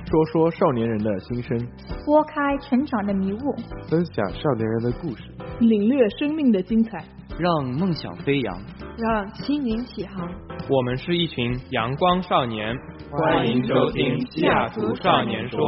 说说少年人的心声， 拨开成长的迷雾， 分享少年人的故事， 领略生命的精彩， 让梦想飞扬， 让心灵起航。 我们是一群阳光少年，欢迎收听西雅图少年说。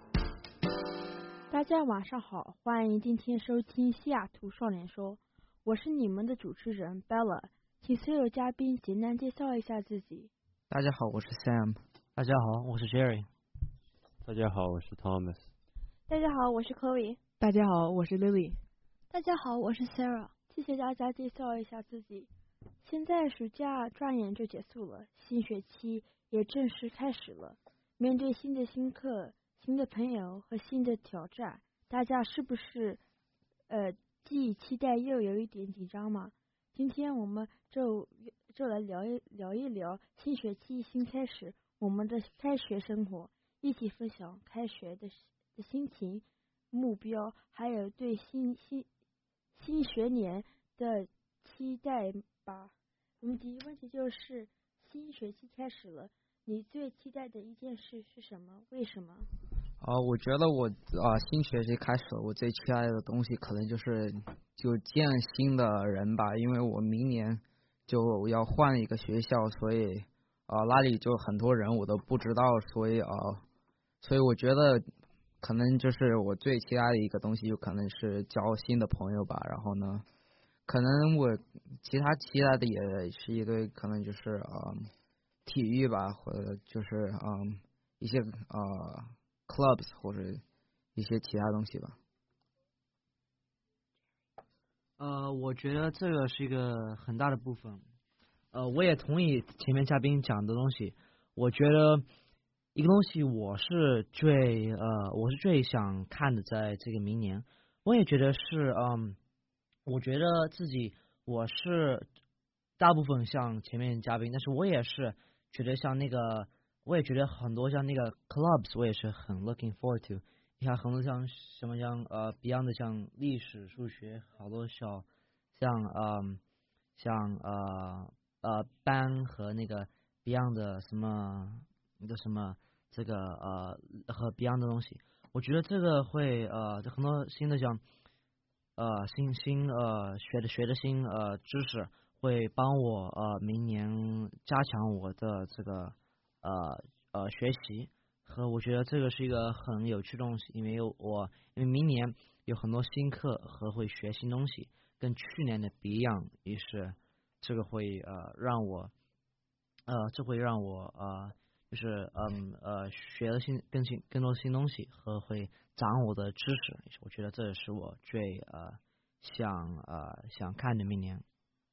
大家晚上好，欢迎今天收听西雅图少年说，我是你们的主持人 Bella， 请所有嘉宾简单介绍一下自己。 大家好，我是 Sam。 大家好，我是 Jerry。 大家好，我是 Thomas。 大家好，我是 Chloe。 大家好，我是 Lily。 大家好，我是 Sarah。 谢谢大家介绍一下自己。现在暑假转眼就结束了，新学期也正式开始了。面对新的新课、新的朋友和新的挑战，大家是不是既期待又有一点紧张嘛？今天我们就来聊一聊新学期新开始，我们的开学生活，一起分享开学的心情、目标，还有对新学年的期待吧。我们第一个问题就是新学期开始了，你最期待的一件事是什么？为什么？ 我觉得我新学期开始了，我最期待的东西可能就是见新的人吧，因为我明年就要换一个学校，所以那里就很多人我都不知道，所以我觉得可能就是我最期待的一个东西，就可能是交新的朋友吧。然后呢，可能我其他期待的也是一堆，可能就是体育吧，或者就是一些clubs 或者一些其他东西吧。 我觉得这个是一个很大的部分。我也同意前面嘉宾讲的东西。我觉得一个东西我是最想看的，在这个明年，我也觉得是我觉得我是大部分像前面嘉宾，但是我也是觉得我也觉得很多像那个 clubs 我也是很 looking forward to。你看很多像什么像Beyond 的像历史、数学，好多像班和那个 Beyond 的什么这个和 Beyond 的东西，我觉得这个会很多新的像学的新知识，会帮我明年加强我的这个学习。和我觉得这个是一个很有趣的东西，因为明年有很多新课和会学新东西，跟去年的不一样，于是这个会让我就是学了更多新东西和会长我的知识。我觉得这是我最想看的明年。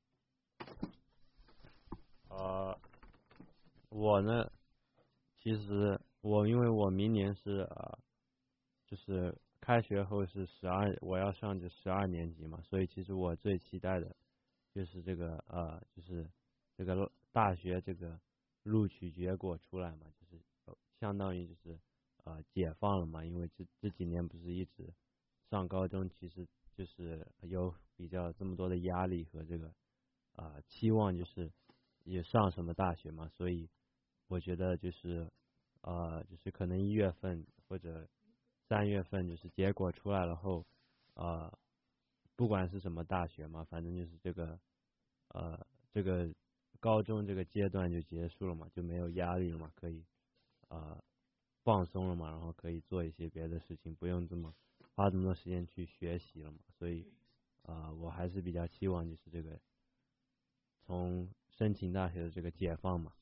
我呢，其实因为我明年是就是开学后是我要上12年级嘛，所以其实我最期待的就是这个就是这个大学这个录取结果出来嘛，就是相当于就是解放了嘛，因为这几年不是一直上高中，其实就是有比较这么多的压力和这个期望，就是也上什么大学嘛，所以我觉得就是可能1月份或者3月份就是结果出来了后，不管是什么大学嘛，反正就是这个高中这个阶段就结束了嘛，就没有压力了嘛，可以放松了嘛，然后可以做一些别的事情，不用花这么多时间去学习了嘛，所以我还是比较期望就是这个从申请大学的这个解放嘛。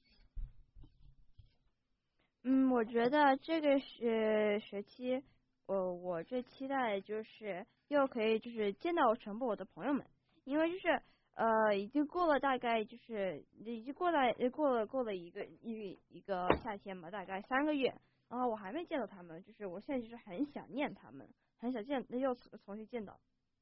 我觉得这个学期我最期待的就是又可以就是见到全部我的朋友们，因为就是已经过了大概就是已经过了一个夏天嘛，大概3个月，然后我还没见到他们，就是我现在就是很想念他们，很想又重新见到。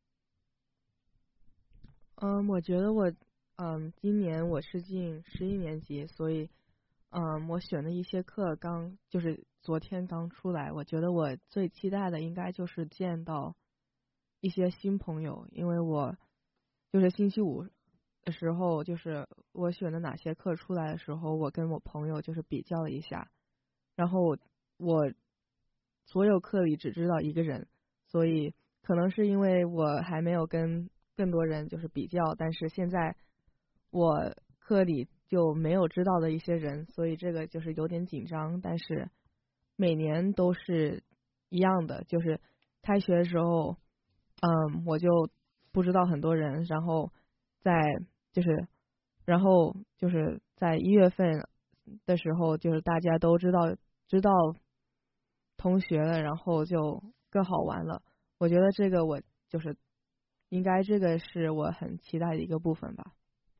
我觉得我今年我是进11年级，所以我选的一些课就是昨天刚出来，我觉得我最期待的应该就是见到一些新朋友，因为我就是星期五的时候，就是我选的哪些课出来的时候，我跟我朋友就是比较了一下，然后我所有课里只知道一个人，所以可能是因为我还没有跟更多人就是比较，但是现在我课里就没有知道的一些人，所以这个就是有点紧张。但是每年都是一样的，就是开学的时候，我就不知道很多人，然后在1月份的时候，就是大家都知道同学了，然后就更好玩了。我觉得这个我就是应该这个是我很期待的一个部分吧。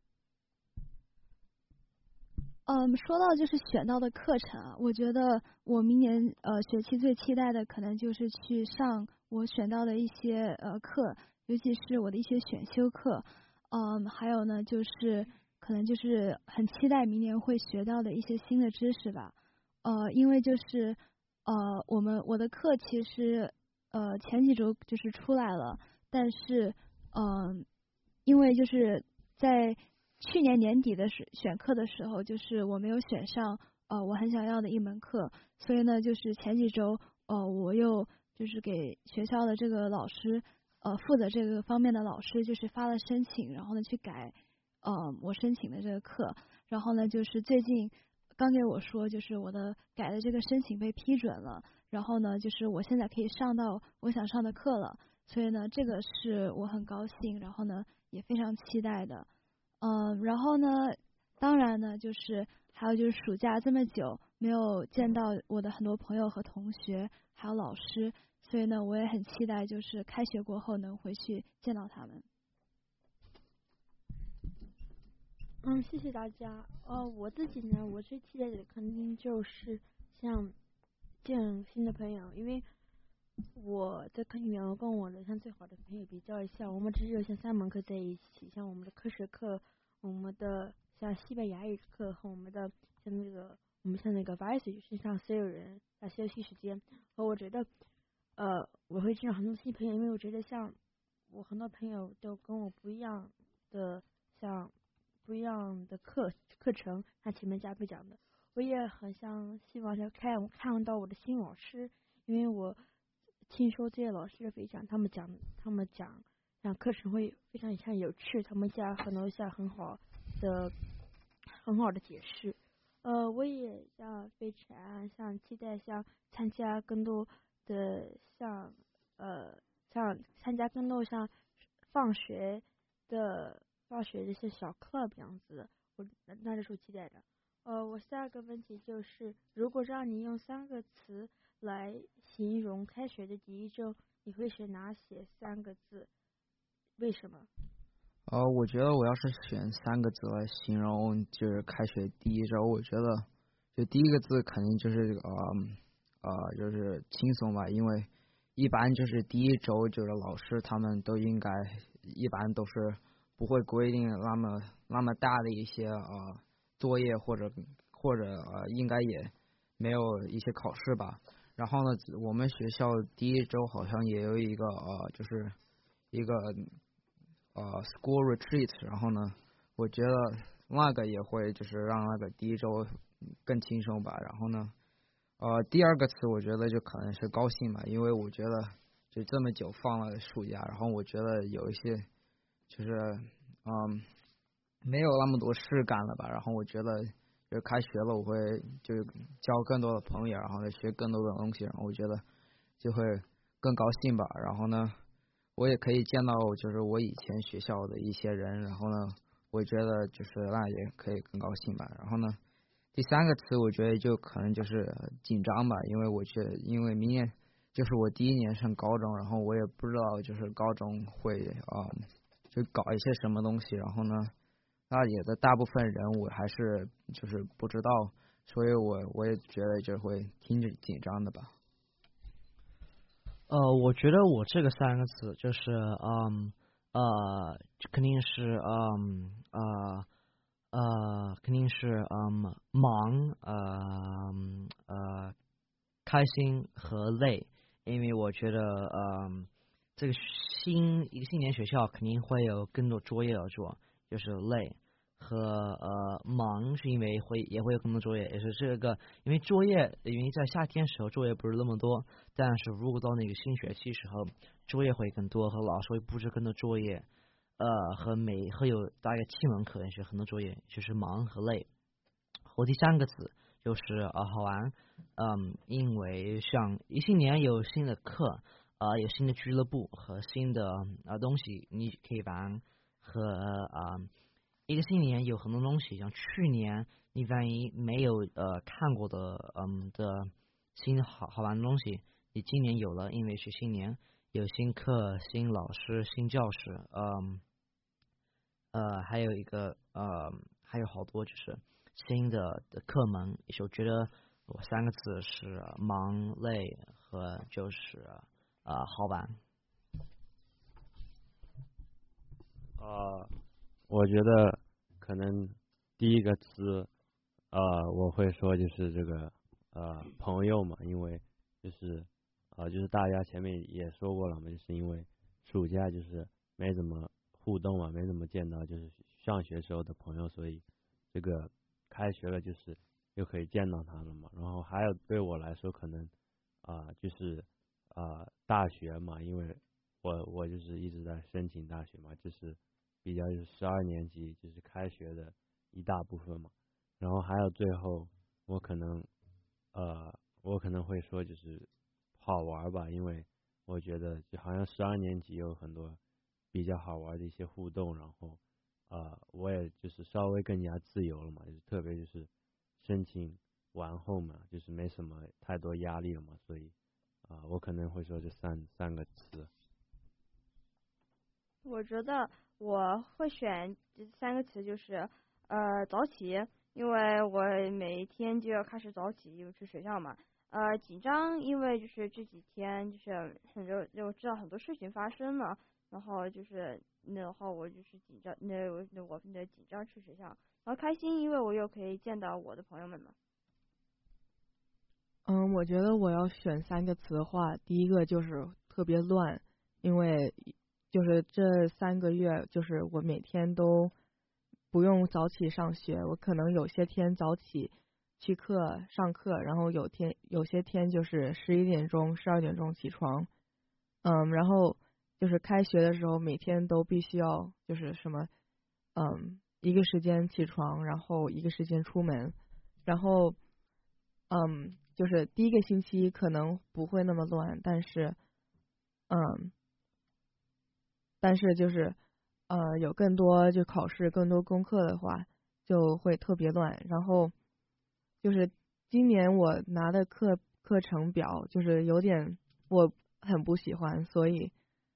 说到就是选到的课程啊，我觉得我明年学期最期待的可能就是去上我选到的一些课，尤其是我的一些选修课。还有呢就是可能就是很期待明年会学到的一些新的知识吧。因为就是我的课其实前几周就是出来了，但是因为就是在去年年底的选课的时候，就是我没有选上我很想要的一门课，所以呢就是前几周我又就是给学校的这个老师负责这个方面的老师就是发了申请，然后呢去改我申请的这个课，然后呢就是最近刚给我说就是我的改的这个申请被批准了，然后呢就是我现在可以上到我想上的课了，所以呢这个是我很高兴，然后呢也非常期待的。然后呢当然呢就是还有就是暑假这么久没有见到我的很多朋友和同学还有老师，所以呢我也很期待就是开学过后能回去见到他们。 谢谢大家。我自己呢，我最期待的肯定就是像见新的朋友，因为我在课里面我跟我的最好的朋友比较一下，我们只有像3门课在一起，像我们的科学课，我们的像西班牙语课和我们的像那个 vice 就是像所有人在休息时间，和我觉得我会见到很多新朋友，因为我觉得像我很多朋友都跟我不一样的课程，像前面嘉宾讲的，我也很希望看到我的新老师，因为我听说这些老师他们讲像课程会非常有趣，他们很多很好的解释。我也非常期待参加更多的参加更多放学的一些小 club 这样子的，那就是我期待的。我下个问题就是，如果让你用3个词来形容开学的第一周，你会选哪些3个字？为什么？ 我觉得我要是选3个字来形容就是开学第一周，我觉得就第一个字肯定就是就是轻松吧，因为一般就是第一周就是老师他们都应该一般都是不会规定那么大的一些作业或者应该也没有一些考试吧。然后呢，我们学校第一周好像也有一个就是一个school retreat， 然后呢，我觉得那个也会就是让那个第一周更轻松吧。然后呢，第二个词我觉得就可能是高兴吧，因为我觉得就这么久放了暑假，然后我觉得有一些就是没有那么多事干了吧，然后我觉得就开学了，我会就交更多的朋友，然后呢学更多的东西，然后我觉得就会更高兴吧。然后呢，我也可以见到就是我以前学校的一些人，然后呢，我觉得就是那也可以更高兴吧。然后呢，第3个词我觉得就可能就是紧张吧，因为明年就是我第1年上高中，然后我也不知道就是高中会就搞一些什么东西，然后呢，那里的大部分人我还是就是不知道，所以我也觉得就会挺紧张的吧。 我觉得我这个3个词就是肯定是忙开心和累，因为我觉得一个新年学校肯定会有更多作业要做，就是累和忙是因为也会有更多作业，也是这个因为作业，因为在夏天时候作业不是那么多，但是如果到那个新学期时候，作业会更多，和老师会布置更多作业，和有大概7门课，也是很多作业，就是忙和累。和第3个词就是好玩，因为像一新年有新的课，有新的俱乐部和新的东西你可以玩，和一个新年有很多东西，像去年你万一没有看过的新的好玩的东西，你今年有了，因为是新年，有新课、新老师、新教室，还有一个还有好多就是新的课门，我觉得我3个字是忙、累和就是好玩。 我觉得可能第一个词我会说就是这个朋友嘛，因为就是大家前面也说过了嘛，就是因为暑假就是没怎么互动嘛，没怎么见到就是上学时候的朋友，所以这个开学了就是又可以见到他了嘛。然后还有对我来说可能就是大学嘛，因为我就是一直在申请大学嘛，就是比较就是12年级就是开学的一大部分嘛。然后还有最后我可能会说就是好玩吧，因为我觉得就好像12年级有很多比较好玩的一些互动，然后我也就是稍微更加自由了嘛，就是特别就是申请完后嘛，就是没什么太多压力了嘛，所以我可能会说这三个词。 我觉得我会选这3个词，就是早起，因为我每天就要开始早起，因为去学校嘛。紧张，因为就是这几天就是我知道很多事情发生了，然后就是然后我就是紧张，我紧张去学校。然后开心，因为我又可以见到我的朋友们嘛。 我觉得我要选3个词的话，第一个就是特别乱，因为就是这3个月，就是我每天都不用早起上学，我可能有些天早起去上课，然后有些天就是11点钟、12点钟起床，然后就是开学的时候每天都必须要就是什么，一个时间起床，然后一个时间出门，然后就是第一个星期可能不会那么乱，但是就是有更多就考试更多功课的话就会特别乱。然后就是今年我拿的课程表就是有点我很不喜欢，所以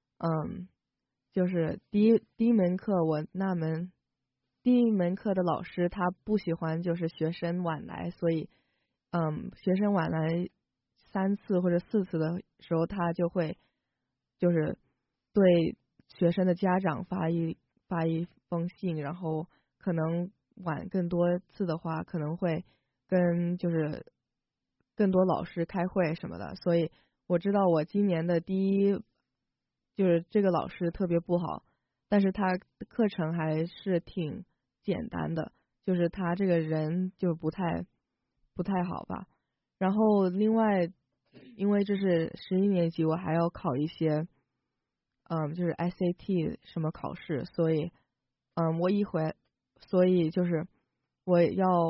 就是第一门课第一门课的老师他不喜欢就是学生晚来，所以学生晚来3次或者4次的时候，他就会就是对学生的家长发一封信，然后可能晚更多次的话，可能会跟就是更多老师开会什么的。所以我知道我今年的就是这个老师特别不好，但是他课程还是挺简单的，就是他这个人就不太好吧。然后另外因为这是11年级，我还要考一些就是 SAT 什么考试，所以所以就是我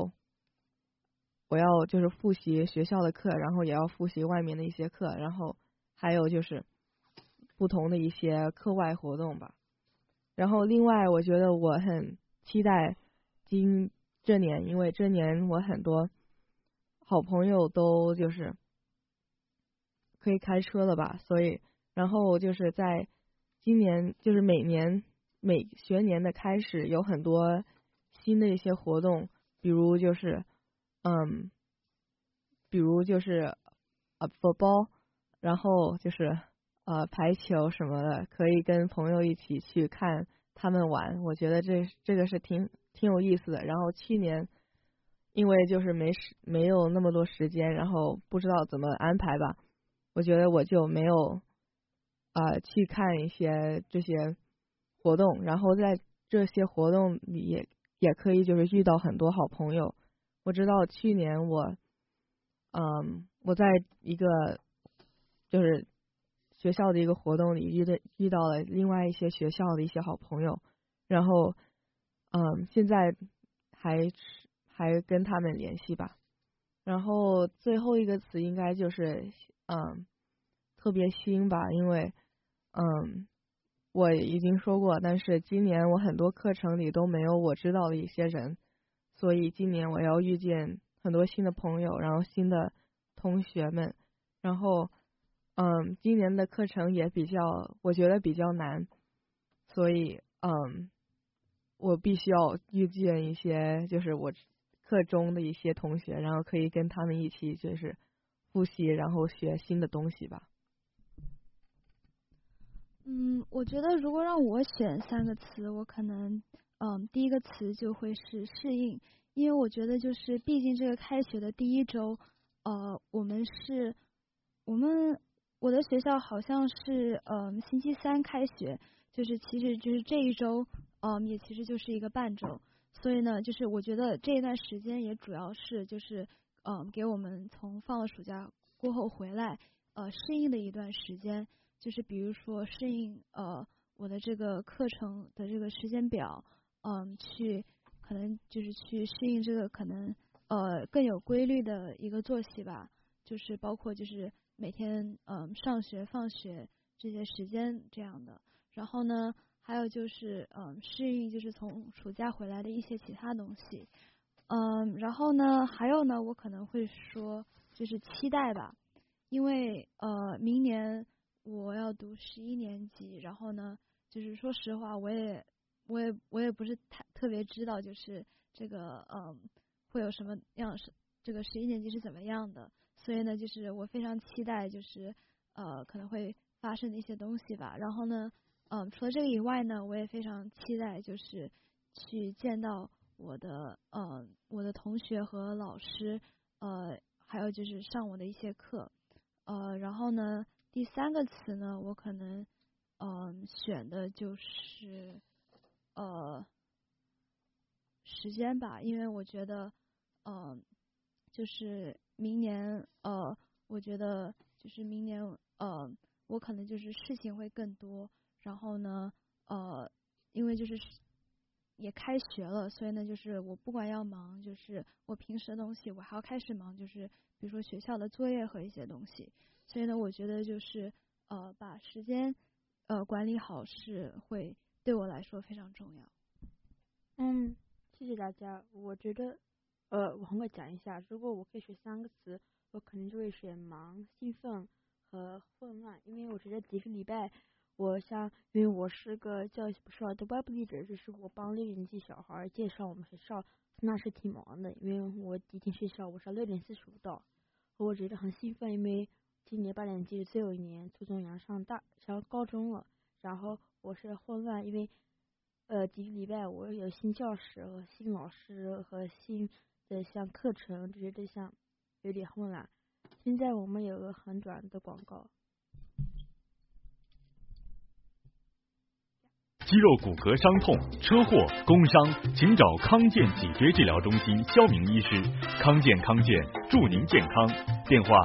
要就是复习学校的课，然后也要复习外面的一些课，然后还有就是不同的一些课外活动吧。然后另外我觉得我很期待这年，因为这年我很多好朋友都就是可以开车了吧，所以然后就是在今年就是每学年的开始有很多新的一些活动，比如就是football， 然后就是排球什么的，可以跟朋友一起去看他们玩，我觉得这个是挺有意思的。然后去年因为就是没有那么多时间，然后不知道怎么安排吧，我觉得我就没有去看一些这些活动，然后在这些活动里也可以就是遇到很多好朋友。我知道去年我在一个就是学校的一个活动里遇到了另外一些学校的一些好朋友，然后现在还跟他们联系吧。然后最后一个词应该就是特别新吧，因为我已经说过，但是今年我很多课程里都没有我知道的一些人，所以今年我要遇见很多新的朋友，然后新的同学们，然后今年的课程也我觉得比较难，所以我必须要遇见一些就是我课中的一些同学，然后可以跟他们一起就是复习，然后学新的东西吧。 我觉得如果让我选3个词，我可能第一个词就会是适应，因为我觉得就是毕竟这个开学的第1周，我的学校好像是星期3开学，就是其实就是这1周也其实就是一个半周，所以呢就是我觉得这一段时间也主要是就是给我们从放了暑假过后回来适应的一段时间，就是比如说适应我的这个课程的这个时间表，可能就是去适应这个可能更有规律的一个作息吧，就是包括就是每天上学放学这些时间这样的。然后呢还有就是适应就是从暑假回来的一些其他东西。然后呢还有呢我可能会说就是期待吧，因为明年我要读11年级，然后呢就是说实话我也不是特别知道就是这个会有什么样，这个11年级是怎么样的，所以呢就是我非常期待就是可能会发生的一些东西吧。然后呢除了这个以外呢，我也非常期待就是去见到我的同学和老师，还有就是上我的一些课。然后呢第3个词呢我可能选的就是时间吧，因为我觉得就是明年我觉得就是明年我可能就是事情会更多，然后呢因为就是也开学了，所以呢就是我不管要忙就是我平时的东西，我还要开始忙就是比如说学校的作业和一些东西，所以呢我觉得就是把时间管理好是会对我来说非常重要。 谢谢大家。我觉得我很会讲一下，如果我可以选3个词，我可能就会选忙、兴奋和混乱，因为我觉得几个礼拜因为我是个教育部少的 web leader， 就是我帮6年级小孩介绍我们学校，那是挺忙的，因为我第一天学校我是6点45到，我觉得很兴奋，因为今年8年级最后1年，初中要上高中了。然后我是混乱，因为几个礼拜我有新教室和新老师和新的像课程这些对象，有点混乱。现在我们有个很短的广告。 肌肉骨骼伤痛、车祸、工伤，请找康健脊椎治疗中心肖明医师。康健祝您健康。电话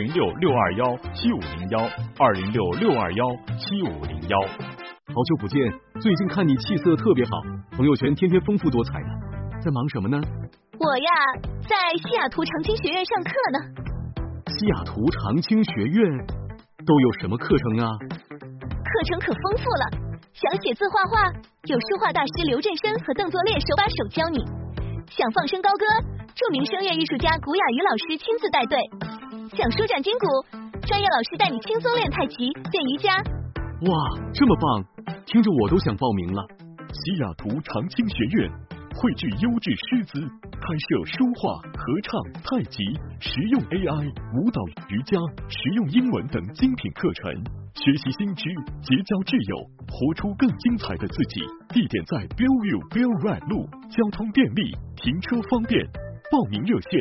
206-621-7501，206-621-7501。 好久不见，最近看你气色特别好，朋友圈天天丰富多彩的，在忙什么呢？ 我呀，在西雅图长青学院上课呢。 西雅图长青学院都有什么课程啊？ 课程可丰富了。想写字画画，有书画大师刘振生和邓作烈手把手教你；想放声高歌，著名声乐艺术家古雅瑜老师亲自带队；想舒展筋骨，专业老师带你轻松练太极、练瑜伽。 哇，这么棒，听着我都想报名了。 西雅图长青学院汇聚优质师资，开设书画、合唱、太极、实用 AI、舞蹈、瑜伽、实用英文等精品课程，学习新知，结交挚友，活出更精彩的自己。地点在 Bellevue Bell Red 路，交通便利，停车方便。报名热线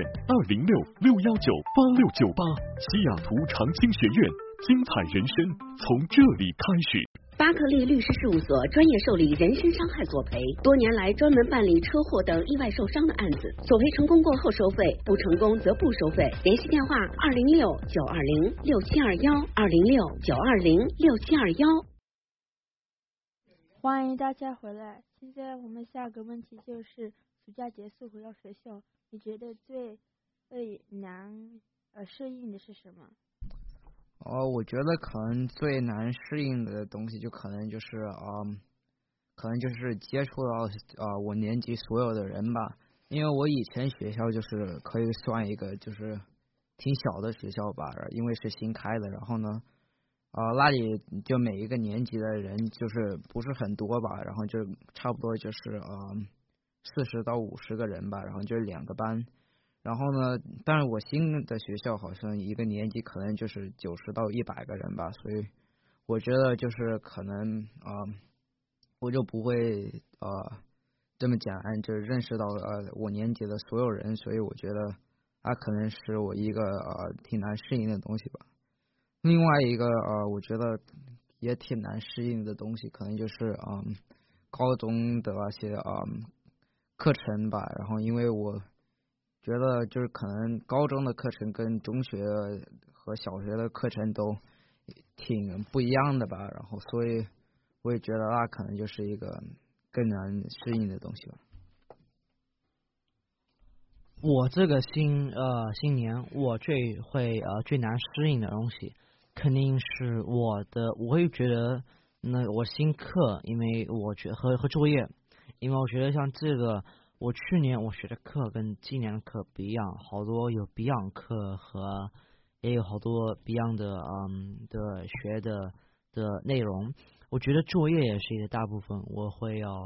206-619-8698。西雅图长青学院，精彩人生从这里开始。 巴克利律师事务所专业受理人身伤害索赔，多年来专门办理车祸等意外受伤的案子，索赔成功过后收费，不成功则不收费。联系电话206-920-6721，206-920-6721。 欢迎大家回来。现在我们下个问题就是，暑假结束回到学校，你觉得最难适应的是什么？ 我觉得可能最难适应的东西，就可能就是接触到我年级所有的人吧。因为我以前学校就是可以算一个就是挺小的学校吧，因为是新开的。然后呢，那里就每一个年级的人就是不是很多吧，然后就差不多就是40到50个人吧，然后就是2个班。然后呢，但是我新的学校好像一个年级可能就是90到100个人吧，所以我觉得就是可能我就不会这么简单就认识到我年级的所有人，所以我觉得可能是我一个挺难适应的东西吧。另外一个我觉得也挺难适应的东西，可能就是高中的那些课程吧。然后因为我觉得就是可能高中的课程跟中学和小学的课程都挺不一样的吧，然后所以我也觉得那可能就是一个更难适应的东西吧。 我这个新年我最难适应的东西，肯定是我会觉得我新课，因为我觉得和作业，因为我觉得像这个。我去年我学的课跟今年的课不一样，好多有不一样课和也有好多不一样的学的内容。我觉得作业也是一个大部分，我会要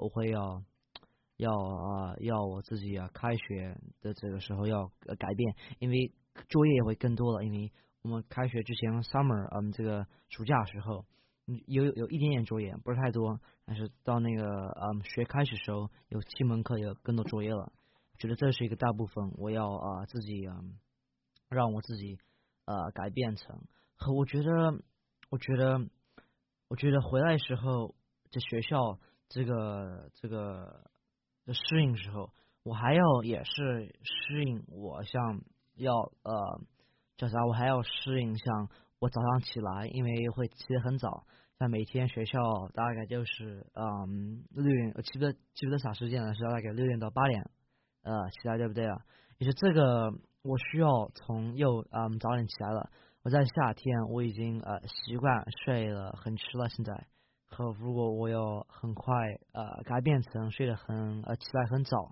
我自己开学的这个时候要改变，因为作业也会更多了，因为我们开学之前 summer 这个暑假时候。有一点点作业，不是太多，但是到那个学开始的时候，有7门课有更多作业了。觉得这是一个大部分，我要自己让我自己改变成。和我觉得回来的时候，在学校这个的适应时候，我还要也是适应我像要叫啥，我还要适应像。我早上起来，因为会起得很早，像每天学校大概就是6点，记不得啥时间了，是大概6点到8点起来，对不对啊？也是这个我需要从早点起来了。我在夏天我已经习惯睡了很迟了，现在和如果我要很快改变成睡得起来很早，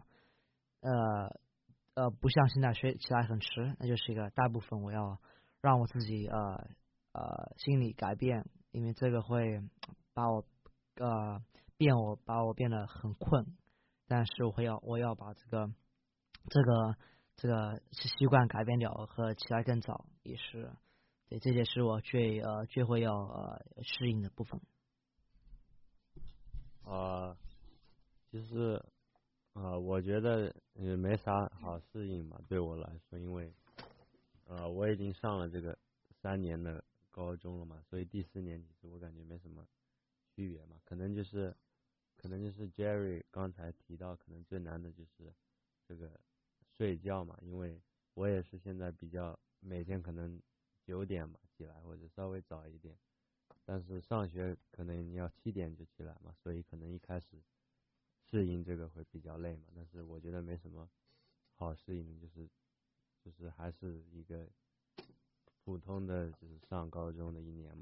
不像现在起来很迟，那就是一个大部分我要。让我自己心理改变，因为这个会把我变得很困，但是我要把这个习惯改变掉和起来更早，也是对，这也是我最会要适应的部分。 其实我觉得没啥好适应嘛，对我来说，因为。我已经上了这个3年的高中了嘛，所以第4年其实我感觉没什么区别嘛，可能就是 Jerry 刚才提到，可能最难的就是这个睡觉嘛，因为我也是现在比较每天可能9点嘛起来或者稍微早一点，但是上学可能你要7点就起来嘛，所以可能一开始适应这个会比较累嘛，但是我觉得没什么好适应的，就是还是一个普通的就是上高中的1年嘛。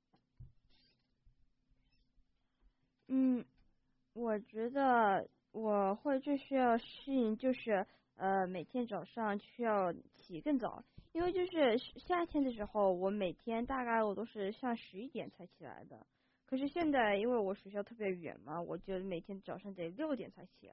我觉得我会最需要适应就是每天早上需要起更早，因为就是夏天的时候我每天大概我都是像11点才起来的，可是现在因为我学校特别远嘛，我就每天早上得6点才起来。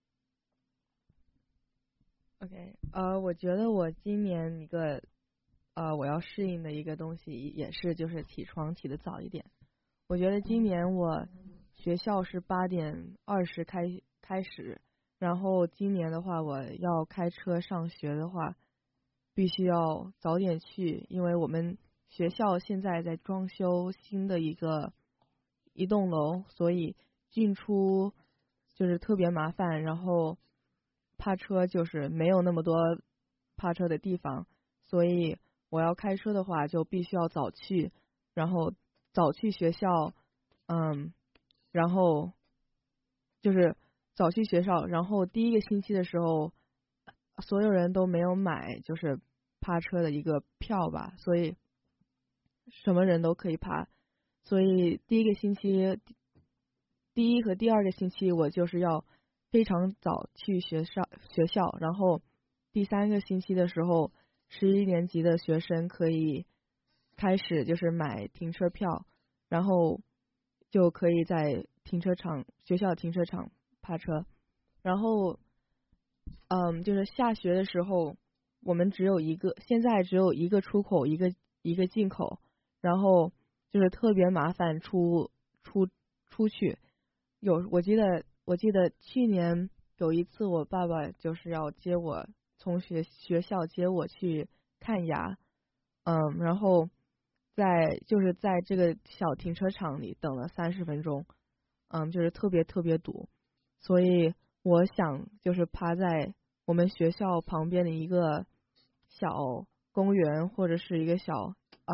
OK， 我觉得我今年一个我要适应的一个东西也是就是起床起得早一点。我觉得今年我学校是8点20开始，然后今年的话我要开车上学的话，必须要早点去，因为我们学校现在在装修新的一个一栋楼，所以进出就是特别麻烦，然后趴车就是没有那么多趴车的地方，所以我要开车的话就必须要早去，然后早去学校，然后就是早去学校，然后第一个星期的时候，所有人都没有买就是趴车的一个票吧，所以什么人都可以趴，所以第一个星期，第一和第二个星期我就是要非常早去学校，然后第三个星期的时候，11年级的学生可以开始就是买停车票，然后就可以在学校停车场趴车，然后就是下学的时候，我们现在只有一个出口，一个进口，然后就是特别麻烦出去。我记得去年有一次，我爸爸就是要接我从学校接我去看牙，然后在这个小停车场里等了30分钟，就是特别特别堵，所以我想就是趴在我们学校旁边的一个小公园或者是一个小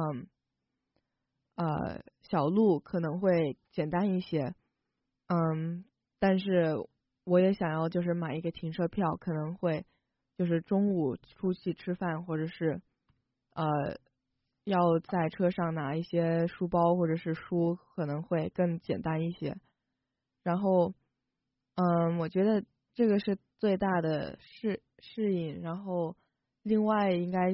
小路可能会简单一些，但是我也想要就是买一个停车票，可能会就是中午出去吃饭，或者是要在车上拿一些书包或者是书，可能会更简单一些。然后我觉得这个是最大的适应，然后另外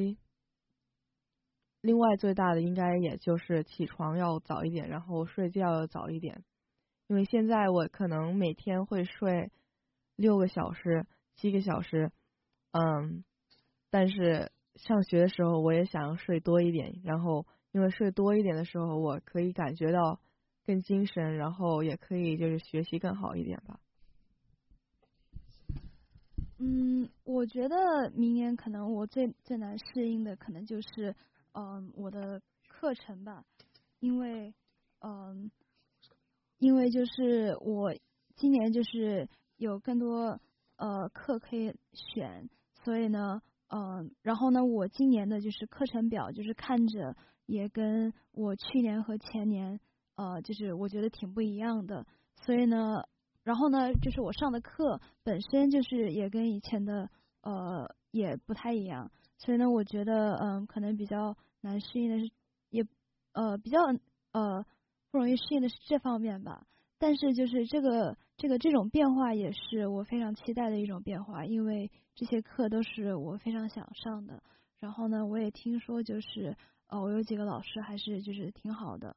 最大的应该也就是起床要早一点，然后睡觉要早一点，因为现在我可能每天会睡6个小时、7个小时，但是上学的时候我也想要睡多一点，然后因为睡多一点的时候，我可以感觉到更精神，然后也可以就是学习更好一点吧。 我觉得明年可能我最难适应的可能就是我的课程吧，因为就是我今年就是有更多课可以选，所以呢然后呢我今年的就是课程表就是看着也跟我去年和前年就是我觉得挺不一样的，所以呢然后呢就是我上的课本身就是也跟以前的也不太一样，所以呢我觉得可能比较难适应的是也比较不容易适应的是这方面吧，但是就是这种变化也是我非常期待的一种变化，因为这些课都是我非常想上的，然后呢我也听说就是我有几个老师还是就是挺好的。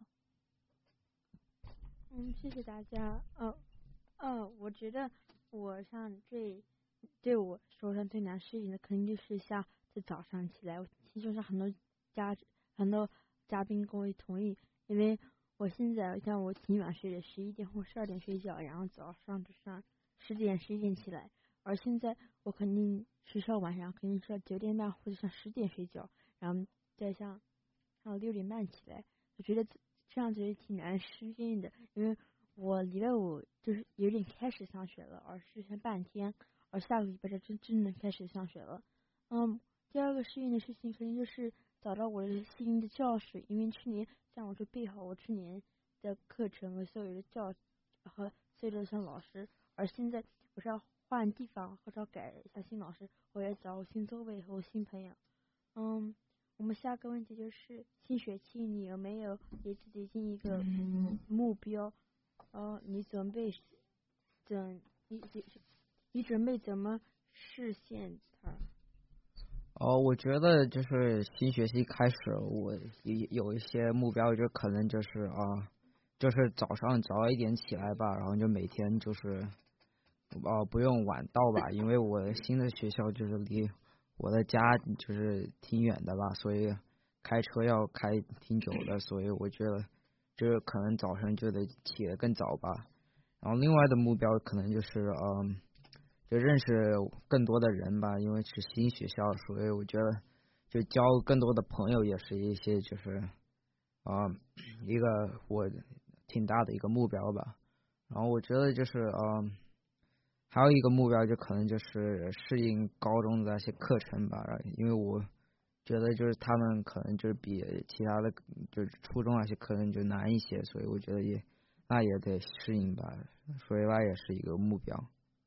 谢谢大家。我觉得我上对我说上最难适应的肯定就是像在早上起来，我听说是很多嘉宾跟我同意，因为我现在像我挺晚睡的，11点或12点睡觉，然后早上就上10点11点起来，而现在我肯定是上晚上肯定是9点半或者上10点睡觉，然后再上6点半起来，我觉得这样子也挺难适应的，因为我礼拜五就是有点开始上学了，而是剩半天，而下个礼拜就真的开始上学了。第二个适应的事情肯定就是找到我的新的教室，因为去年像我就备好我去年的课程和所有的和所有的像老师，而现在我是要换地方或者改一下新老师，我要找新座位和新朋友。我们下个问题就是新学期你有没有给自己定一个目标？你准备怎么实现它？ 我觉得就是新学期开始，我有一些目标，就可能就是就是早上早一点起来吧，然后就每天就是不用晚到吧，因为我新的学校就是离我的家就是挺远的吧，所以开车要开挺久的，所以我觉得就是可能早上就得起得更早吧。然后另外的目标可能就是就认识更多的人吧，因为是新学校，所以我觉得就交更多的朋友也是一些就是一个我挺大的一个目标吧。然后我觉得就是还有一个目标就可能就是适应高中的那些课程吧，因为我觉得就是他们可能就是比其他的就是初中那些课程就难一些，所以我觉得那也得适应吧，所以那也是一个目标。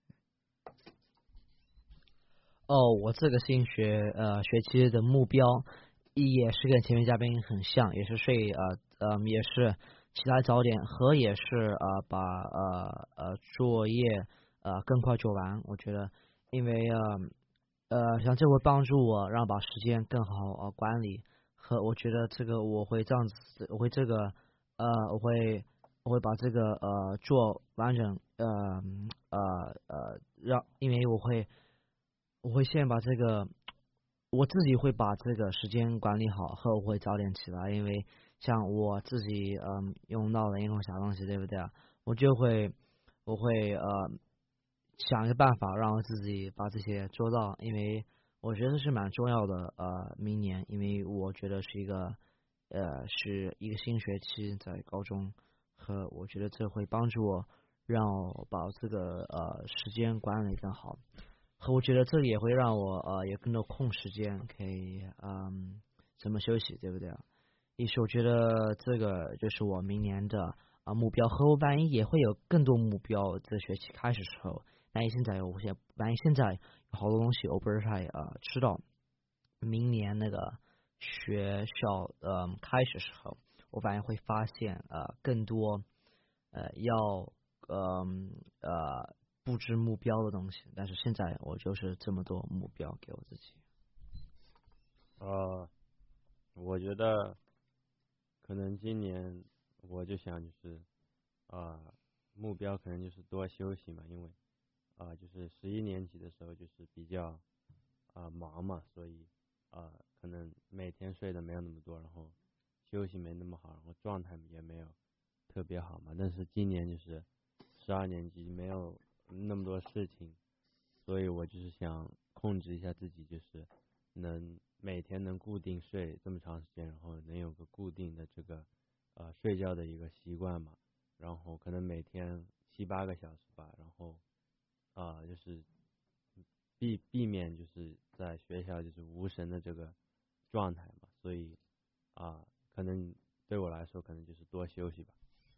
我这个新学期的目标也是跟前面嘉宾很像，也是也是起来早点，和也是把作业更快做完。我觉得，因为像这会帮助我让把时间更好管理，和我觉得这个我会这样子，我会把这个做完整，因为我会先把这个，我自己会把这个时间管理好，和我会早点起来，因为像我自己用到了任何小东西，对不对啊？我会想一个办法让我自己把这些做到，因为我觉得是蛮重要的明年，因为我觉得是一个新学期在高中，和我觉得这会帮助我让我把这个时间管理更好。和我觉得这也会让我有更多空时间可以怎么休息，对不对啊？也是我觉得这个就是我明年的目标，和我万一也会有更多目标，这学期开始时候，万一现在有好多东西我不是太知道，明年那个学校开始时候，我反而会发现更多要布置目标的东西，但是现在我就是这么多目标给我自己。 我觉得可能今年我就想就是目标可能就是多休息嘛，因为就是11年级的时候就是比较忙嘛，所以可能每天睡的没有那么多，然后休息没那么好，然后状态也没有特别好嘛。但是今年就是12年级没有那么多事情，所以我就是想控制一下自己，就是每天能固定睡这么长时间，然后能有个固定的这个睡觉的一个习惯嘛，然后可能每天7、8个小时吧，然后就是避免就是在学校就是无神的这个状态嘛，所以可能对我来说可能就是多休息吧。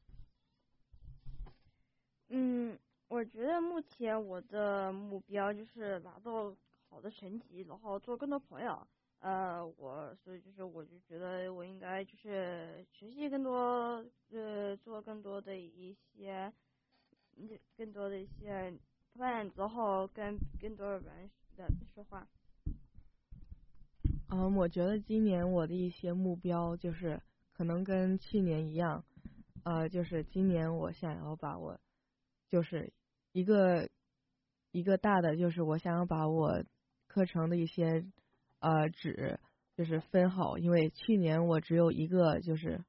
我觉得目前我的目标就是拿到好的成绩，然后做更多朋友。所以就是我就觉得我应该就是学习更多，做更多的一些 plan， 然后跟更多人的说话。 我觉得今年我的一些目标就是可能跟去年一样，就是今年我想要把我就是一个大的，就是我想要把我课程的一些纸就是分好，因为去年我只有一个就是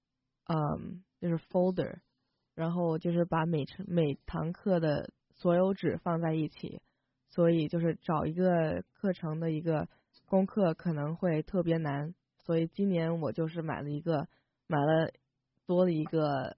folder， 然后就是把每堂课的所有纸放在一起，所以就是找一个课程的一个功课可能会特别难，所以今年我就是买了多了一个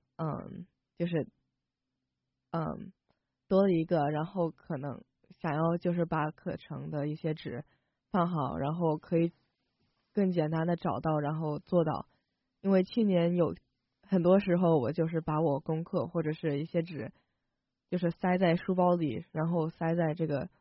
多了一个，然后可能想要就是把课程的一些纸放好，然后可以更简单的找到，然后做到。因为去年有很多时候我就是把我功课或者是一些纸就是塞在书包里，然后塞在这个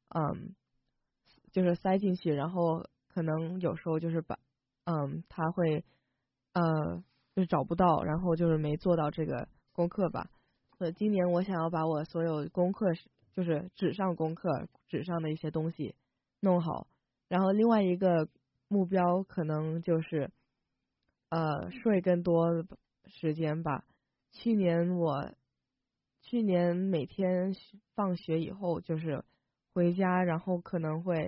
就是塞进去，然后可能有时候就是把他会就是找不到，然后就是没做到这个功课吧。所以今年我想要把我所有功课就是纸上功课纸上的一些东西弄好，然后另外一个目标可能就是睡更多时间吧。去年每天放学以后就是回家，然后可能会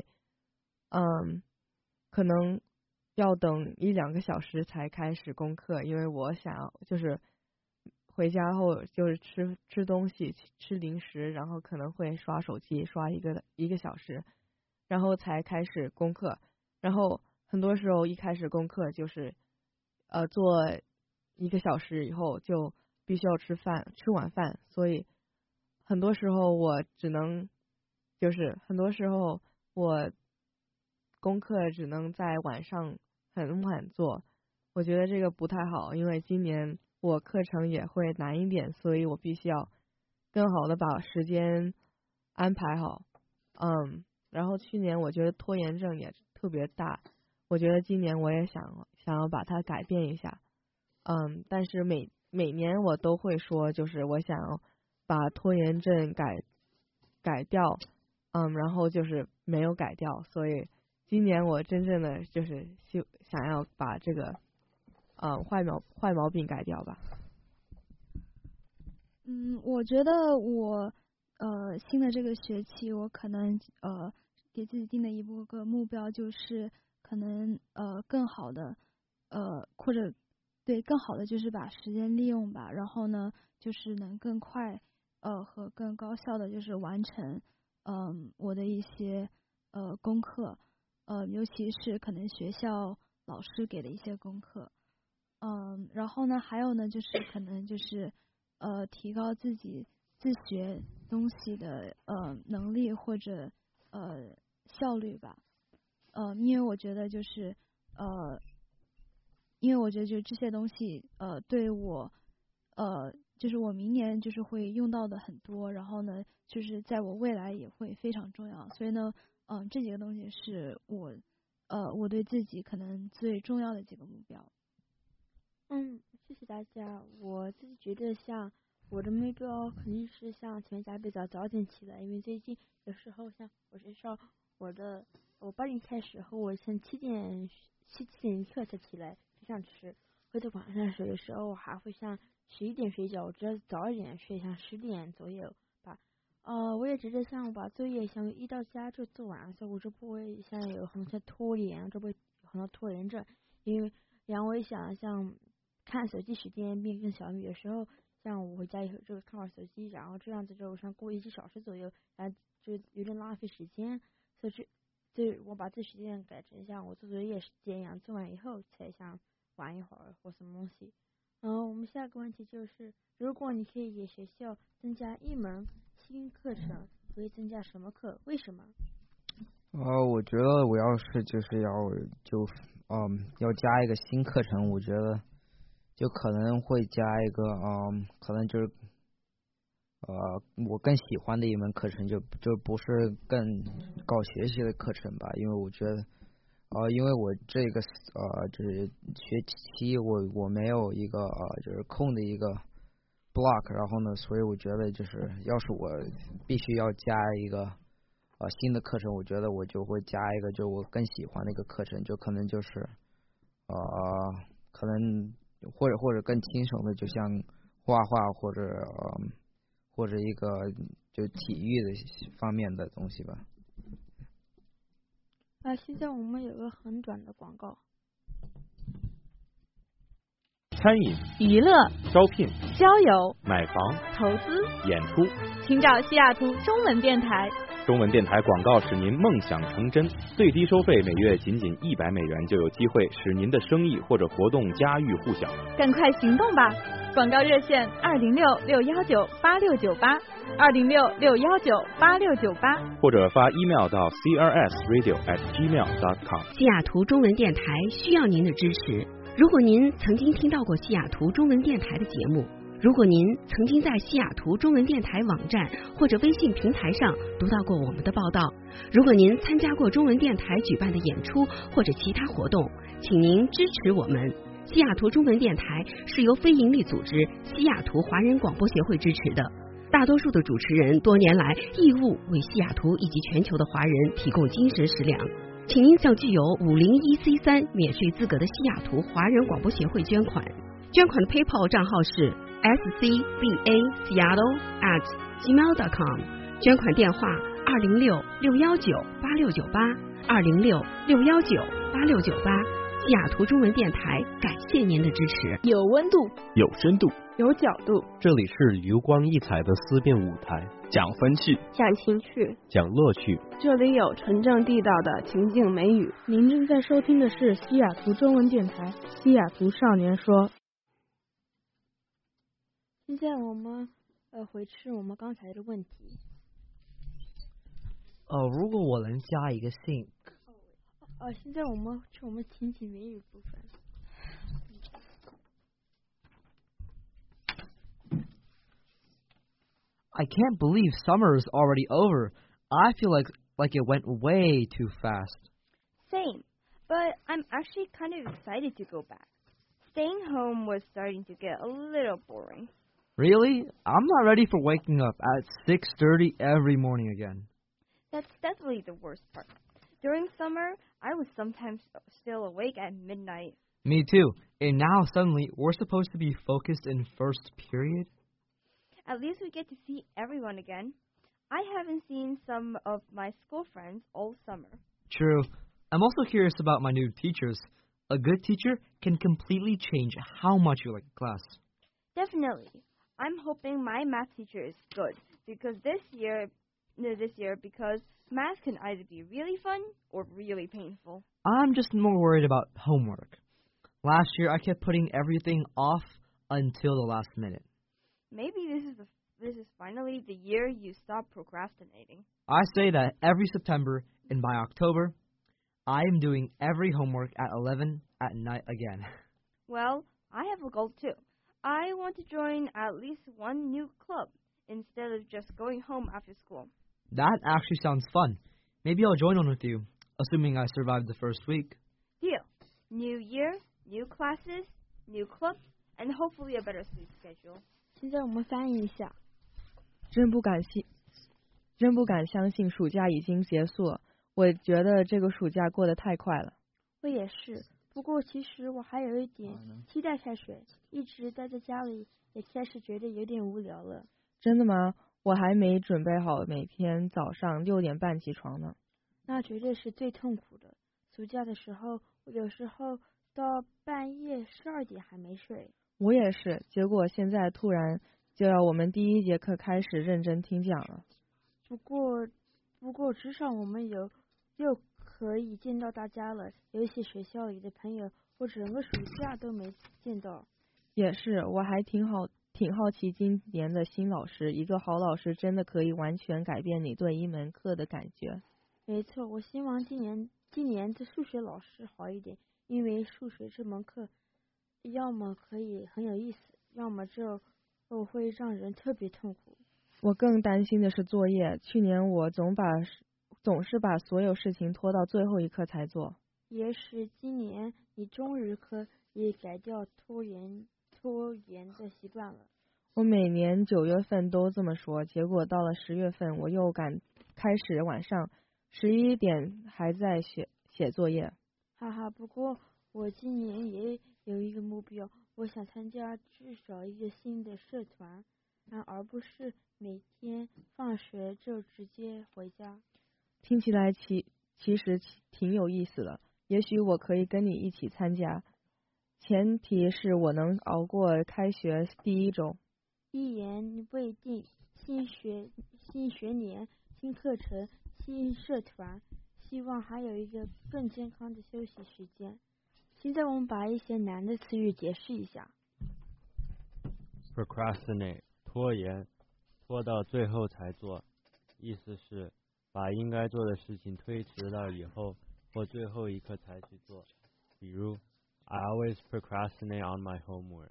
可能要等1-2个小时才开始功课，因为我想要就是回家后就是吃东西吃零食，然后可能会刷手机刷一个小时，然后才开始功课。然后很多时候一开始功课就是做1个小时以后就必须要吃晚饭，所以很多时候我功课只能在晚上很晚做，我觉得这个不太好，因为今年我课程也会难一点，所以我必须要更好的把时间安排好。然后去年我觉得拖延症也特别大，我觉得今年我也想要把它改变一下。但是每年我都会说，就是我想要把拖延症改掉，然后就是没有改掉，所以今年我真正的就是想要把这个坏毛病改掉吧。 我觉得我新的这个学期我可能给自己定的一个目标就是可能更好的或者对更好的就是把时间利用吧，然后呢就是能更快和更高效的就是完成我的一些功课，尤其是可能学校老师给的一些功课，然后呢还有呢就是可能就是提高自己自学东西的能力或者效率吧，因为我觉得就是就这些东西对我就是我明年就是会用到的很多，然后呢就是在我未来也会非常重要，所以呢这几个东西是我对自己可能最重要的几个目标。 谢谢大家。我自己觉得像我的目标肯定是像前面家比较早点起来，因为最近有时候像我学校我8点开始后，我像7点课才起来，非常迟，或者晚上有时候我还会像11点睡觉，我只要早一点睡，像10点左右吧。我也觉得像我把作业像一到家就做完，所以我就不会像有很多拖延，就不会有很多拖延症。因为然后我也想像看手机时间变更小，有时候像我回家以后就看会手机，然后这样子就像过1个小时左右，然后就有点浪费时间，所以我把这时间改成像我做作业时间一样，做完以后才想玩一会儿或什么东西。我们下个问题就是，如果你可以给学校增加一门新课程，会增加什么课？为什么？ 我觉得我要是就是要加一个新课程，我觉得就可能会加一个可能就是我更喜欢的一门课程，就不是更搞学习的课程吧，因为我觉得因为我这个就是学期我没有一个就是空的一个 block， 然后呢，所以我觉得就是要是我必须要加一个新的课程，我觉得我就会加一个就我更喜欢的一个课程，就可能就是可能或者更轻松的，就像画画或者一个就体育的方面的东西吧。 现在我们有个很短的广告。 餐饮、 娱乐、 招聘、 交友、 买房、 投资、 演出， 请找西雅图中文电台。 中文电台广告使您梦想成真，最低收费每月仅$100，就有机会使您的生意或者活动家喻户晓。 赶快行动吧！广告热线206-619-8698，206-619-8698， 或者发 email 到 crsradio@gmail.com。 西雅图中文电台需要您的支持。如果您曾经听到过西雅图中文电台的节目，如果您曾经在西雅图中文电台网站或者微信平台上读到过我们的报道，如果您参加过中文电台举办的演出或者其他活动，请您支持我们。西雅图中文电台是由非营利组织西雅图华人广播协会支持的，大多数的主持人多年来义务为西雅图以及全球的华人提供精神食粮，请您向具有501C3免税资格的西雅图华人广播协会捐款。捐款的 PayPal 账号是sccaseattle@gmail.com， 捐款电话206-619-8698，206-619-8698。西雅图中文电台感谢您的支持。 有温度， 有深度， 有角度， 这里是油光溢彩的思辨舞台， 讲风趣， 讲情趣， 讲乐趣， 这里有纯正地道的情景美语。您正在收听的是西雅图中文电台西雅图少年说。 现在我们回斥我们刚才的问题。 如果我能加一个 think。 现在我们情景谜语部分。 I can't believe summer is already over. I feel like it went way too fast. Same, but I'm actually kind of excited to go back. Staying home was starting to get a little boring. Really? I'm not ready for waking up at 6:30 every morning again. That's definitely the worst part. During summer, I was sometimes still awake at midnight. Me too. And now suddenly we're supposed to be focused in first period? At least we get to see everyone again. I haven't seen some of my school friends all summer. True. I'm also curious about my new teachers. A good teacher can completely change how much you like a class. Definitely. I'm hoping my math teacher is good because this year because math can either be really fun or really painful. I'm just more worried about homework. Last year I kept putting everything off until the last minute. Maybe this is finally the year you stop procrastinating. I say that every September, and by October, I am doing every homework at 11 at night again. Well, I have a goal too. I want to join at least one new club instead of just going home after school. That actually sounds fun. Maybe I'll join one with you, assuming I survive the first week. Deal. New year, new classes, new clubs, and hopefully a better sleep schedule. 现在我们翻译一下。 真不敢相信暑假已经结束了。我觉得这个暑假过得太快了。 我也是，不过其实我还有一点期待开学，一直待在家里也开始觉得有点无聊了。 真的吗？我还没准备好每天早上6点半起床呢。 那绝对是最痛苦的。暑假的时候，我有时候到半夜12点还没睡。 我也是，结果现在突然就要我们第1节课开始认真听讲了。 不过至少我们又可以见到大家了，有一些学校里的朋友我整个暑假都没见到。 也是，我还挺好奇今年的新老师，一个好老师真的可以完全改变你对一门课的感觉。 没错，我希望今年的数学老师好一点，因为数学这门课要么可以很有意思，要么就会让人特别痛苦。 我更担心的是作业，去年我总是把所有事情拖到最后一刻才做。 也许今年你终于可以改掉拖延的习惯了。 我每年9月份都这么说，结果到了10月份，我又开始晚上11点还在写作业。 哈哈，不过我今年也有一个目标，我想参加至少一个新的社团，而不是每天放学就直接回家。 听起来其实挺有意思的，也许我可以跟你一起参加，前提是我能熬过开学第1周。 一言未定，新学年、新课程、新社团，希望还有一个更健康的休息时间。现在我们把一些难的词语解释一下。 Procrastinate 拖延，拖到最后才做，意思是把应该做的事情推迟到以后或最后一刻才去做。比如 I always procrastinate on my homework.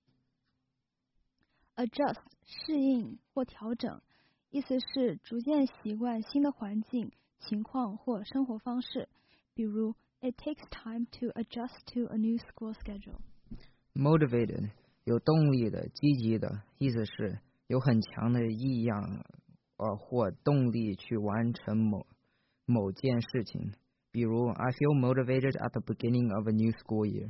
Adjust 适应或调整，意思是逐渐习惯新的环境、情况或生活方式。比如 It takes time to adjust to a new school schedule. Motivated 有动力的、积极的，意思是有很强的意愿或动力去完成某件事情。比如 I feel motivated at the beginning of a new school year.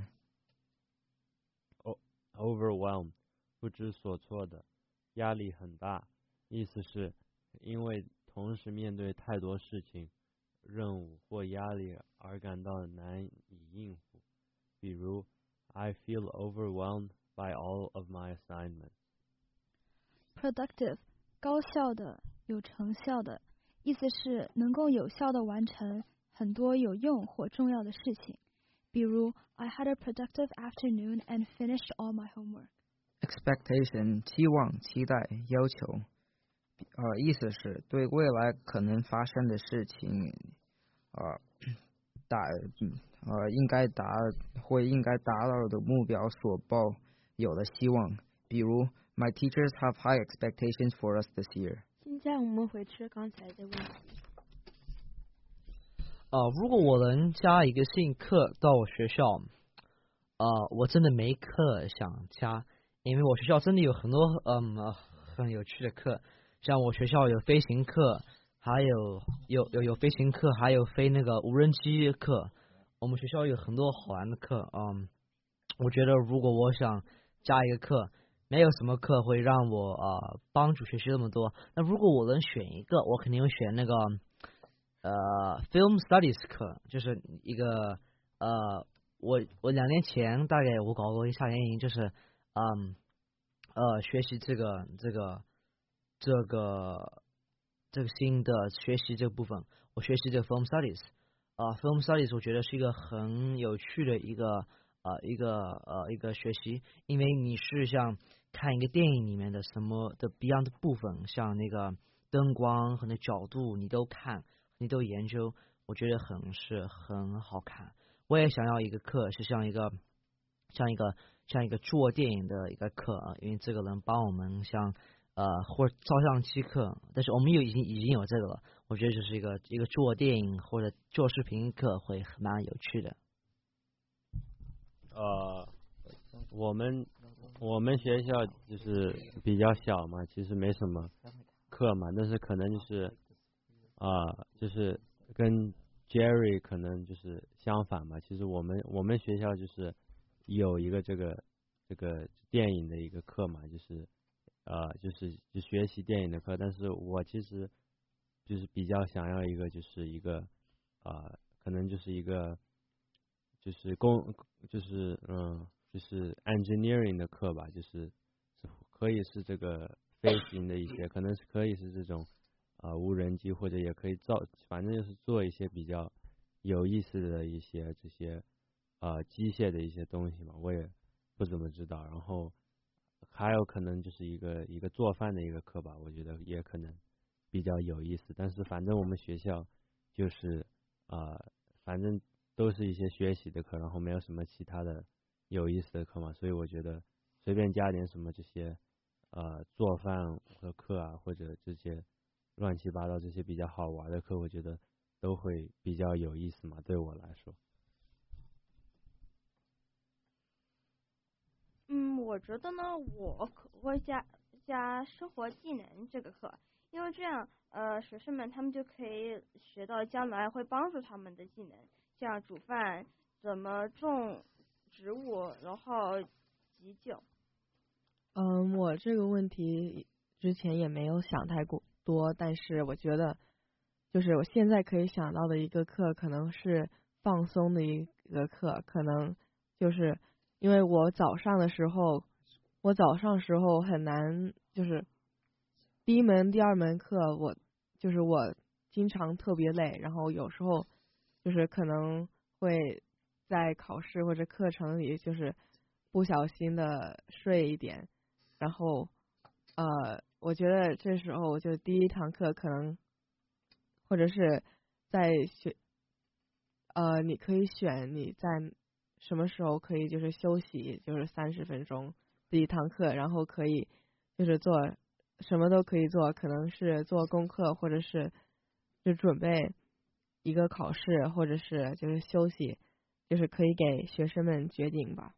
Overwhelmed 不知所措的，压力很大，意思是因为同时面对太多事情、任务或压力而感到难以应付。比如 I feel overwhelmed by all of my assignments. Productive 高效的、有成效的，意思是能够有效的完成很多有用或重要的事情。比如 I had a productive afternoon and finished all my homework. expectation 期望、期待、要求，意思是对未来可能发生的事情，应该达到的目标所抱有的希望。比如 ，My teachers have high expectations for us this year。 现在我们回吃刚才的问题。 如果我能加一个新课到我学校，我真的没课想加，因为我学校真的有很多很有趣的课，像我学校有飞行课，还有飞行课，还有飞那个无人机课。我们学校有很多好玩的课，我觉得如果我想加一个课，没有什么课会让我帮助学习那么多。那如果我能选一个，我肯定会选那个Film Studies 课，就是一个我2年前大概我搞过一夏令营，就是学习这个新的学习这个部分，我学习这个 Film Studies。Film Studies 我觉得是一个很有趣的一个学习，因为你是像看一个电影里面的什么的 beyond 的部分，像那个灯光和那角度你都看，你都研究，我觉得很好看。我也想要一个课是像一个做电影的一个课，因为这个能帮我们像或者照相机课，但是我们已经有这个了。我觉得就是一个做电影或者做视频课会蛮有趣的。 我们学校就是比较小嘛，其实没什么课嘛，但是可能就是跟 Jerry 可能就是相反嘛。其实我们学校就是有一个这个电影的一个课嘛，就是学习电影的课，但是我其实就是比较想要一个就是一个可能就是一个就是engineering 的课吧，就是可以是这个飞行的一些，可能是可以是这种无人机，或者也可以反正就是做一些比较有意思的一些这些机械的一些东西嘛，我也不怎么知道。然后还有可能就是一个做饭的一个课吧，我觉得也可能比较有意思。但是反正我们学校就是反正都是一些学习的课，然后没有什么其他的有意思的课嘛，所以我觉得随便加点什么这些做饭的课啊，或者这些乱七八糟这些比较好玩的课，我觉得都会比较有意思嘛，对我来说。 我觉得呢，我可会加生活技能这个课，因为这样学生们他们就可以学到将来会帮助他们的技能，像煮饭、怎么种植物，然后急救。 我这个问题之前也没有想太多，但是我觉得就是我现在可以想到的一个课可能是放松的一个课，可能就是因为我早上时候很难，就是第一门第二门课我经常特别累，然后有时候就是可能会在考试或者课程里就是不小心的睡一点，然后我觉得这时候就第一堂课可能或者是在你可以选你在什么时候可以就是休息，就是30分钟第一堂课，然后可以就是做什么都可以做，可能是做功课，或者是就准备一个考试，或者是就是休息，就是可以给学生们决定吧。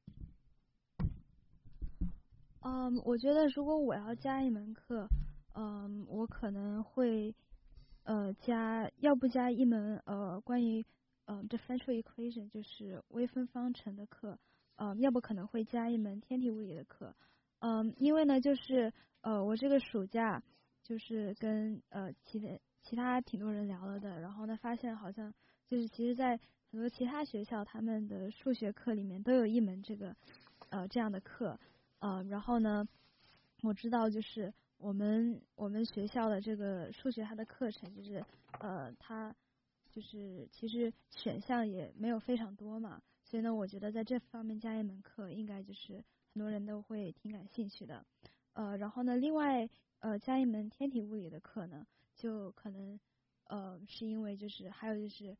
我觉得如果我要加一门课，我可能会要不加一门关于differential equation 就是微分方程的课，要不可能会加一门天体物理的课，因为呢就是我这个暑假就是跟其他挺多人聊了的，然后呢发现好像就是其实在很多其他学校他们的数学课里面都有一门这样的课，然后呢我知道就是我们学校的这个数学它的课程就是它就是其实选项也没有非常多嘛， 所以呢，我觉得在这方面加一门课，应该就是很多人都会挺感兴趣的。然后呢，另外加一门天体物理的课呢，就可能是因为就是还有就是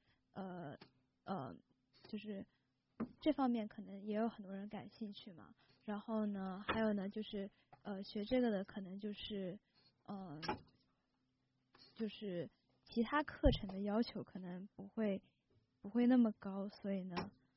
就是这方面可能也有很多人感兴趣嘛。然后呢，还有呢就是学这个的可能就是就是其他课程的要求可能不会那么高，所以呢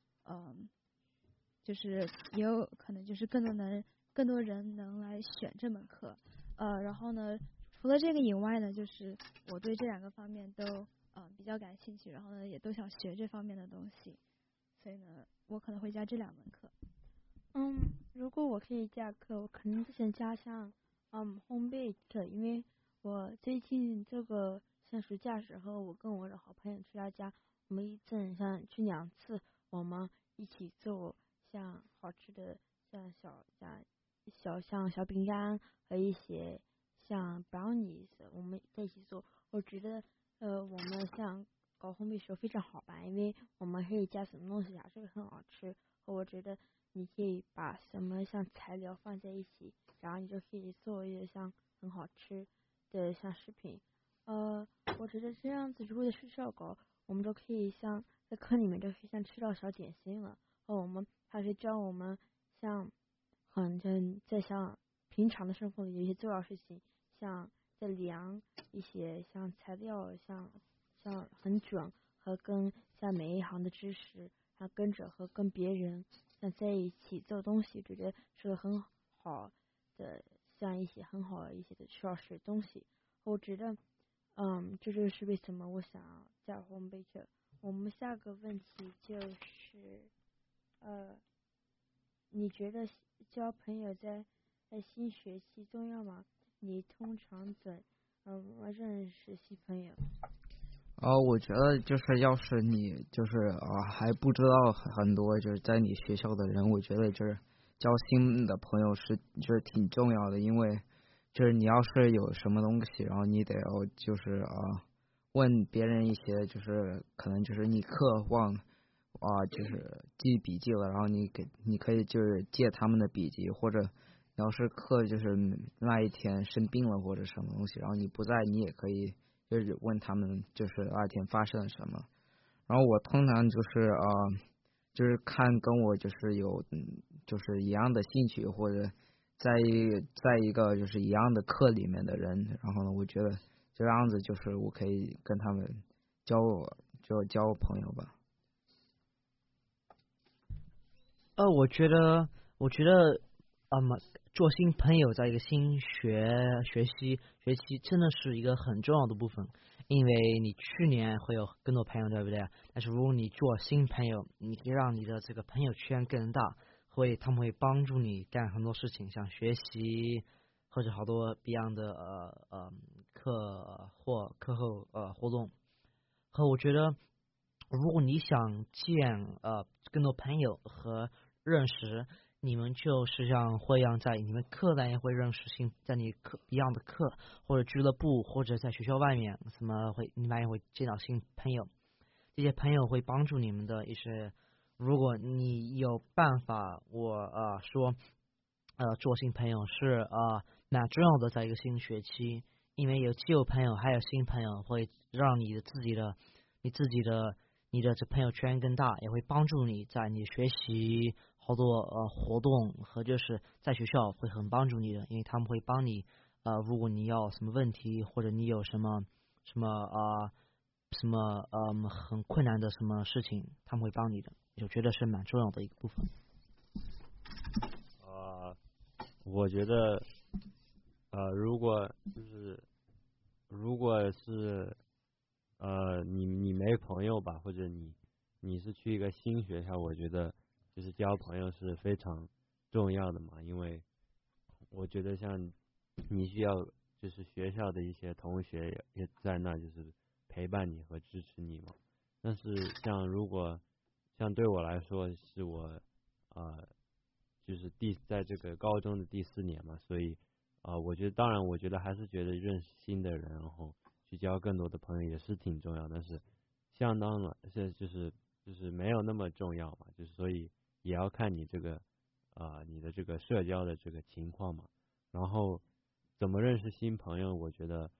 就是也有可能就是更多人能来选这门课。然后呢，除了这个以外呢，就是我对这2个方面都比较感兴趣，然后呢也都想学这方面的东西，所以呢我可能会加这2门课。 如果我可以加课，我可能就想加上烘焙课，因为我最近这个像暑假时候，我跟我的好朋友去他家，我们一次像去2次，我们一起做像好吃的像小饼干和一些像 brownies， 我们在一起做。我觉得我们像搞烘焙时候非常好玩，因为我们可以加什么东西啊，这个很好吃。我觉得你可以把什么像材料放在一起，然后你就可以做一个像很好吃的像食品。我觉得这样子如果在学校搞，我们就可以像在课里面就可以像吃到小点心了。我们还可以教我们像在像平常的生活里有一些重要事情，像在量一些像材料像很准和跟像每一行的知识，还跟着和跟别人像在一起做东西，觉得是个很好的像一些很好的一些的需要学东西。我觉得这就是为什么我想要加烘焙课。我们下个问题就是你觉得交朋友在新学期重要吗？你通常怎认识新朋友？ 我觉得就是要是你就是还不知道很多就是在你学校的人，我觉得就是交新的朋友就是挺重要的，因为就是你要是有什么东西，然后你得要就是问别人一些就是可能就是你课忘就是记笔记了，然后你可以就是借他们的笔记，或者要是课就是那一天生病了或者什么东西，然后你不在，你也可以就是问他们就是那天发生了什么。然后我通常就是看跟我就是有就是一样的兴趣，或者在一个就是一样的课里面的人，然后呢我觉得这样子就是我可以跟他们交朋友吧。 我觉得做新朋友在一个新学期真的是一个很重要的部分，因为你去年会有更多朋友，对不对？但是如果你做新朋友，你可以让你的这个朋友圈更大，他们会帮助你干很多事情，像学习或者好多不一样的课后活动。和我觉得如果你想见更多朋友和认识，你们就是会让在你们课内会认识在你一样的课或者俱乐部或者在学校外面你们也会见到新朋友，这些朋友会帮助你们的一些。如果你有办法，我说做新朋友是蛮重要的，在一个新学期，因为有旧朋友还有新朋友会让你的这朋友圈更大，也会帮助你在你学习好多活动和就是在学校会很帮助你的，因为他们会帮你如果你要什么问题或者你有什么很困难的什么事情，他们会帮你的，我觉得是蛮重要的一个部分。 我觉得如果是你没朋友吧，或者你是去一个新学校，我觉得就是交朋友是非常重要的嘛，因为我觉得像你需要就是学校的一些同学也在那就是陪伴你和支持你嘛。但是如果对我来说是我就是在这个高中的第4年嘛，所以我觉得还是觉得认识新的人，然后去交更多的朋友也是挺重要，但是相当了就是就是没有那么重要嘛，就是所以也要看你这个你的这个社交的这个情况嘛。然后怎么认识新朋友，我觉得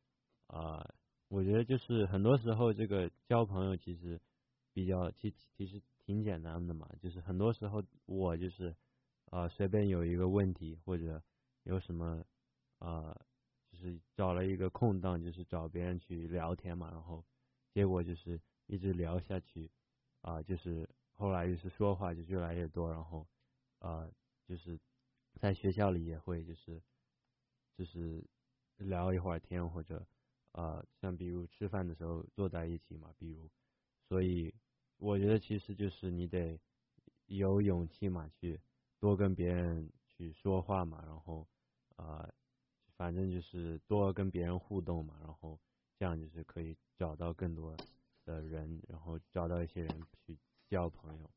就是很多时候这个交朋友其实其实挺简单的嘛，就是很多时候我就是随便有一个问题或者有什么就是找了一个空档，就是找别人去聊天嘛，然后结果就是一直聊下去就是后来就是说话就越来越多，然后就是在学校里也会就是聊一会儿天，或者像比如吃饭的时候坐在一起嘛，所以我觉得其实就是你得有勇气嘛，去多跟别人去说话嘛，然后反正就是多跟别人互动嘛，然后这样就是可以找到更多的人，然后找到一些人去交朋友。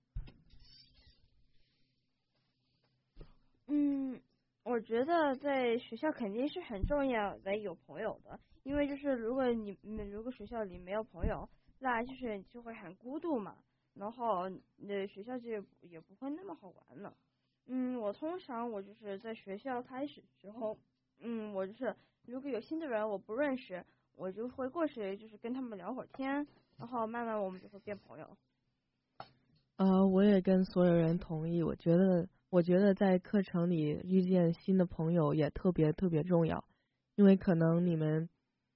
我觉得在学校肯定是很重要的有朋友的，因为就是如果学校里没有朋友，那就是就会很孤独嘛，然后学校就也不会那么好玩了。我通常我就是在学校开始之后，我就是如果有新的人我不认识，我就会过去就是跟他们聊会儿天，然后慢慢我们就会变朋友。 我也跟所有人同意，我觉得在课程里遇见新的朋友也特别特别重要，因为可能你们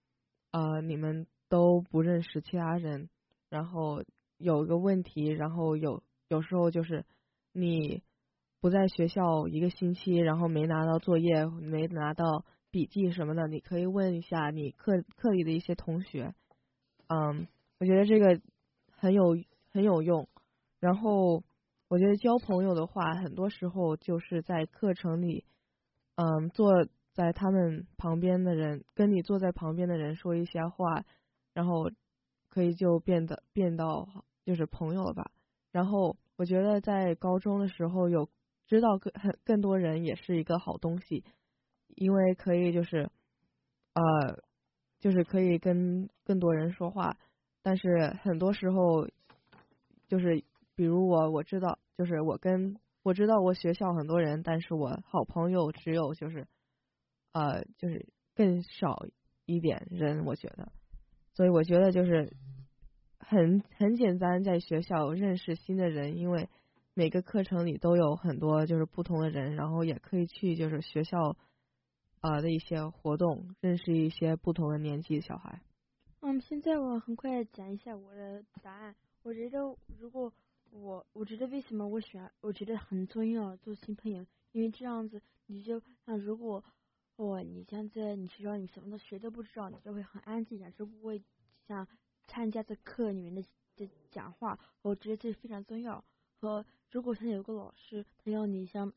都不认识其他人，然后有个问题，然后有时候就是你不在学校一个星期，然后没拿到作业，没拿到笔记什么的，你可以问一下你课里的一些同学，我觉得这个很有用。然后我觉得交朋友的话，很多时候就是在课程里，坐在他们旁边的人，跟你坐在旁边的人说一些话，然后可以就变到就是朋友了吧。然后我觉得在高中的时候有知道更多人也是一个好东西，因为可以就是可以跟更多人说话，但是很多时候就是比如我知道就是我知道我学校很多人，但是我好朋友只有就是更少一点人，我觉得，所以我觉得就是很简单，在学校认识新的人，因为每个课程里都有很多就是不同的人，然后也可以去就是学校的一些活动，认识一些不同的年纪的小孩。 现在我很快讲一下我的答案。我觉得我觉得为什么我觉得很重要做新朋友，因为这样子你就像如果你像在你学校你什么都学都不知道，你就会很安静的，就不会像参加这课里面的讲话。我觉得这非常重要。和如果像有个老师他要你像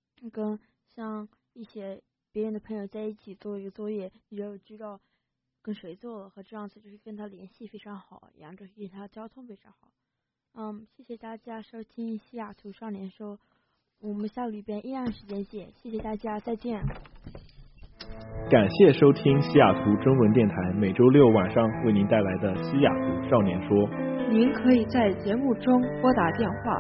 一些别人的朋友在一起做一个作业，你就知道跟谁做了，和这样子就是跟他联系非常好，然后就跟他交通非常好。谢谢大家收听西雅图少年说，我们下个礼拜一样时间见，谢谢大家，再见。 感谢收听西雅图中文电台每周六晚上为您带来的西雅图少年说。 您可以在节目中拨打电话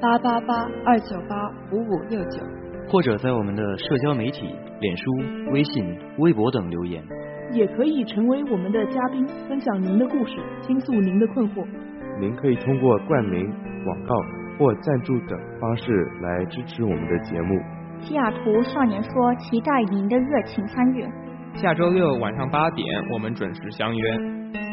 888-298-5569， 或者在我们的社交媒体脸书、微信、微博等留言， 也可以成为我们的嘉宾，分享您的故事，倾诉您的困惑。 您可以通过冠名、广告或赞助等方式来支持我们的节目。 西雅图少年说期待您的热情参与。 下周六晚上8点我们准时相约。